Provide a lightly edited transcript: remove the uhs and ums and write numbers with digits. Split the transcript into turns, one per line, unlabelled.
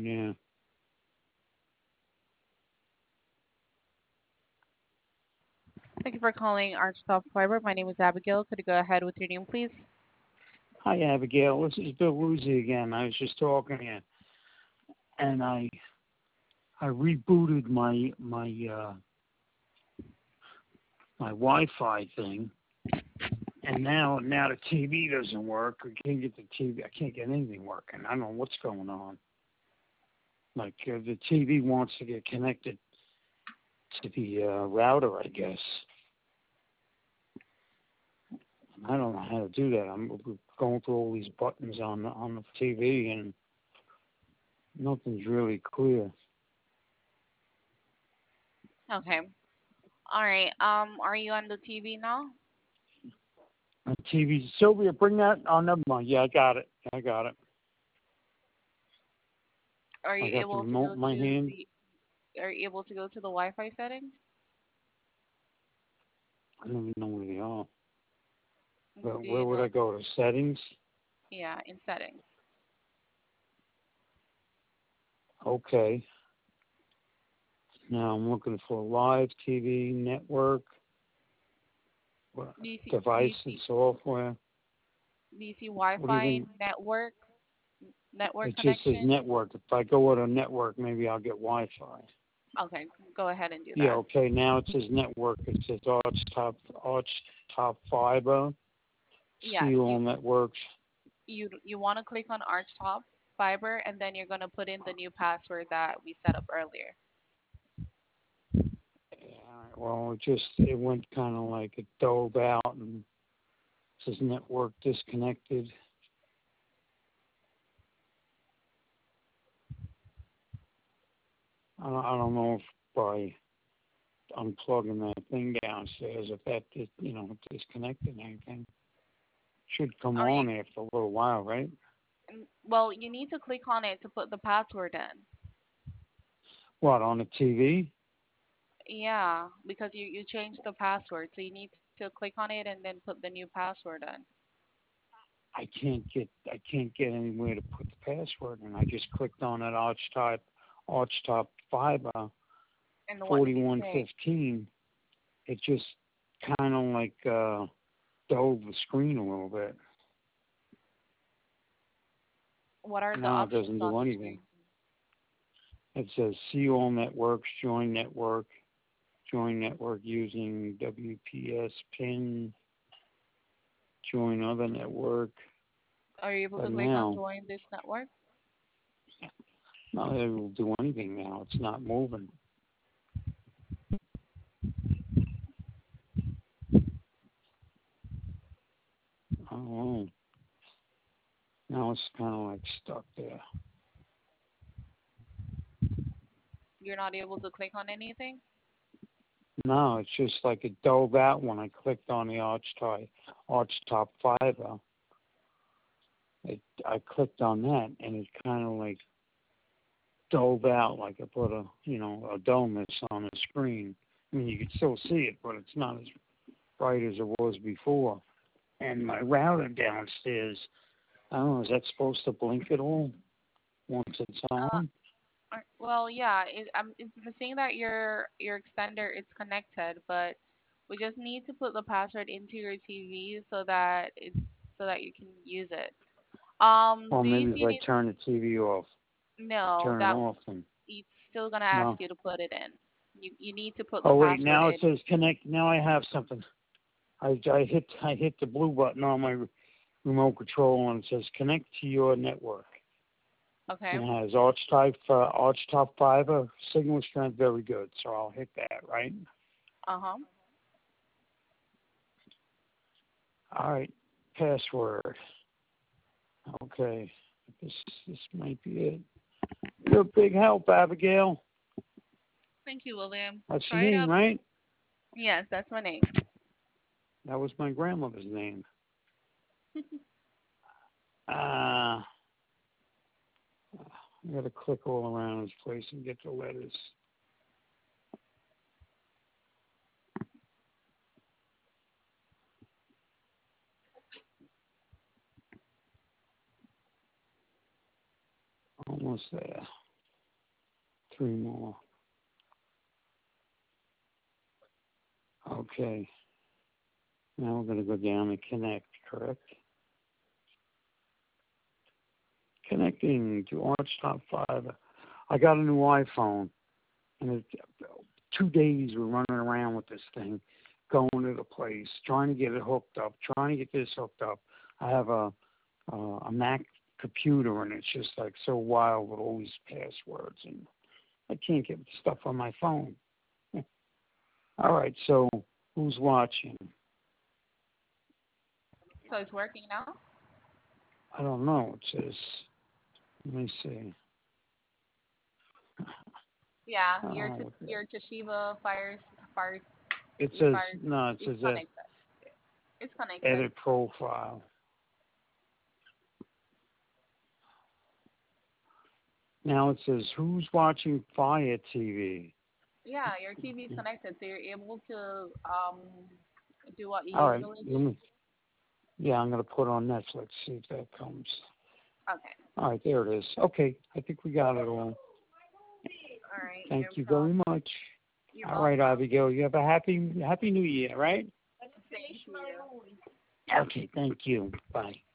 Yeah.
Thank you for calling Archstop Fiber. My name is Abigail. Could you go ahead with your name, please?
Hi, Abigail. This is Bill Luzzi again. I was just talking to you, and I rebooted my Wi-Fi thing, and now the TV doesn't work. I can't get the TV. I can't get anything working. I don't know what's going on. Like the TV wants to get connected to the router, I guess. I don't know how to do that. I'm going through all these buttons on the TV, and nothing's really clear.
Okay. All right. Are you on the TV now?
The TV, Sylvia, bring that. Oh, never mind. Yeah, I got it. I got it.
Are
I
you
got the
able to
remote
go
in my
to
hand.
the Are you able to go to the Wi-Fi settings?
I don't even know where they are. But
Do
where
you
would
know?
I go? To settings?
Yeah, in settings.
Okay. Now I'm looking for live TV network,
Do you see Do
device
you
and
see
software.
Do you see
What do you
Wi-Fi
think?
network
It just says
connection?
network. If I go with a network, maybe I'll get Wi-Fi.
Okay, go ahead and do
Yeah,
that.
okay. Now it says network. It says Arch Top Fiber,
Yes,
Seal Networks.
you want to click on Archtop Fiber, and then you're gonna put in the new password that we set up earlier.
Yeah, well, it went kind of like it dove out and says network disconnected. I don't know if by unplugging that thing downstairs, if that disconnected anything. Should come
Are you?
on after a little while, right?
Well, you need to click on it to put the password in.
What, on the TV?
Yeah, because you changed the password, so you need to click on it and then put the new password in.
I can't get anywhere to put the password in. I just clicked on that Arch Top Fiber
And what did it say?
4115. It just kind of like dove the screen a little bit.
What are the
Now it
options
doesn't
on
do
the
anything.
screen?
It says see all networks, join network using WPS pin, join other network.
Are you able
But
to click on
now,
join this network?
not able to do anything now. It's not moving. Oh, now it's kind of like stuck there.
You're not able to click on anything?
No, it's just like it dove out when I clicked on the Arch Top Fiber. I clicked on that, and it kind of like dove out like I put a dullness on the screen. I mean, you can still see it, but it's not as bright as it was before. And my router downstairs, I don't know, is that supposed to blink at all once it's
Uh,
on?
well, yeah, it's the thing that your extender it's connected, but we just need to put the password into your TV so that you can use it.
Or
Do you
maybe if
see
I
any?
turn the TV off,
No,
turn it
that
off, and
it's still gonna ask
no.
you to put it in. You need to put the
Oh wait,
password
now it
in.
says connect. Now I have something. I hit the blue button on my remote control, and it says connect to your network.
Okay.
And it has Arch Top Fiber signal strength very good. So I'll hit that, right?
Uh-huh.
All right, password. Okay, this this might be it. You're a big help, Abigail.
Thank you, William.
That's your
Try it
name,
out.
right?
Yes, that's my name.
That was my grandmother's name. Uh, I got to click all around this place and get the letters. Almost there. 3 more. Okay. Now we're going to go down and connect, correct? Connecting to Orange Top 5. I got a new iPhone, and 2 days we're running around with this thing, going to the place, trying to get it hooked up, trying to get this hooked up. I have a Mac computer, and it's just like so wild with all these passwords, and I can't get the stuff on my phone. All right, so who's watching?
So it's working now?
I don't know. It says, let me see.
Yeah, your Toshiba Fires
It
your
says,
Fires
no, it
is
says
connected. It's connected.
edit profile. Now it says, who's watching Fire TV?
Yeah, your TV is connected, so you're able to do what you
All right,
usually do.
yeah, I'm going to put on Netflix, see if that comes.
Okay.
All right, there it is. Okay, I think we got it all.
All right.
Thank you very much.
You're
All right,
welcome.
Abigail, you have a happy New Year, right?
Thank you.
Okay, thank you. Bye.